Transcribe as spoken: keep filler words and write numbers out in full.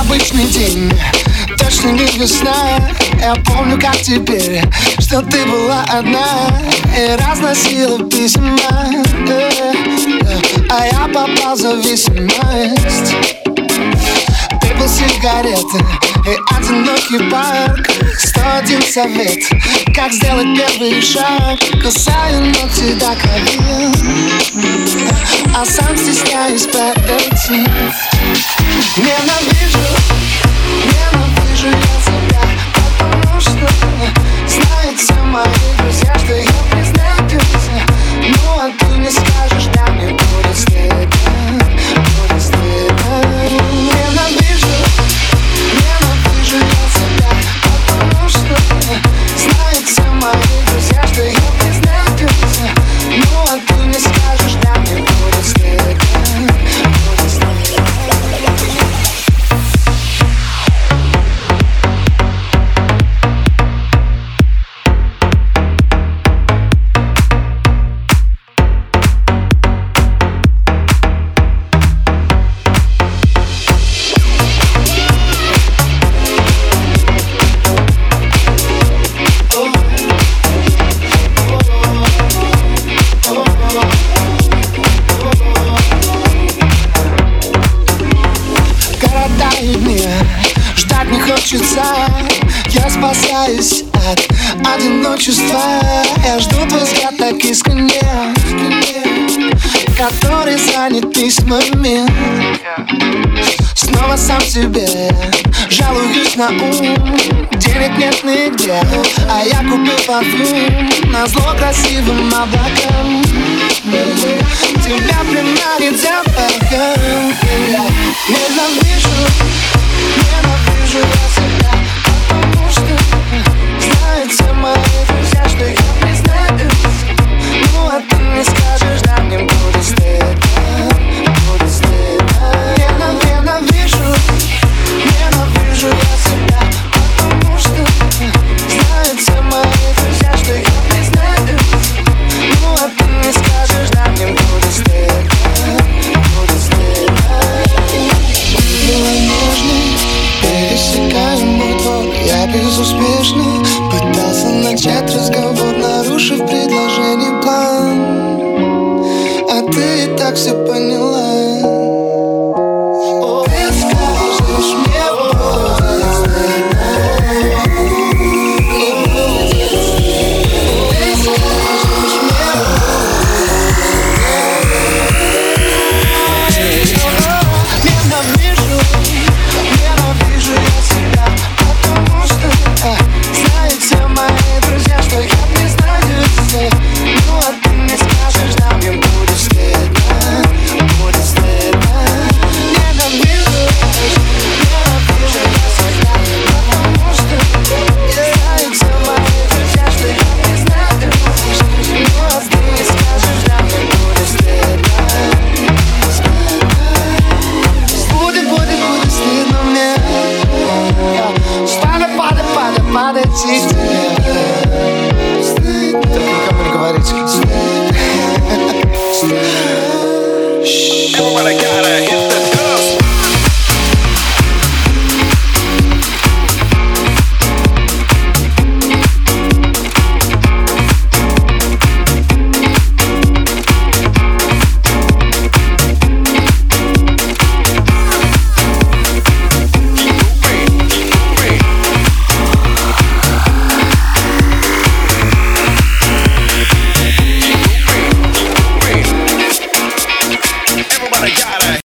обычный день, точно не весна. Я помню, как теперь, что ты была одна и разносила письма, э, э, а я попал в зависимость. Пепел, сигареты и одинокий парк. Сто один совет, как сделать первый шаг. Кусаю ногти до крови, а сам стесняюсь подойти. Ненавижу, ненавижу я себя, потому что знают все мои друзья, что я признаюсь. Ну а ты не скажешь, да, мне будет стыдно, будет стыдно. Ненавижу, ненавижу я себя, потому что знают все мои друзья, что я признаюсь. Ну а ты не скажешь, да, мне будет стыдно, будет стыдно. Ждать не хочется, я спасаюсь от одиночества. Я жду твой взгляд так искренне, который занят письмами. Снова сам себе жалуюсь на ум. Денег нет нигде, а я купил парфюм назло красивым облакам. Тебя приманит запахом. Ненавижу, ненавижу я себя, потому что знают все мои друзья, что я признаюсь. Ну а ты не скажешь, да, мне будет стыдно, будет стыдно. Ненавижу, ненавижу я себя, потому что знают все мои друзья, что я признаюсь. Ну а ты не скажешь, да, мне будет стыдно, будет стыдно. Была нежной, пересекаем мой двор, я безуспешный.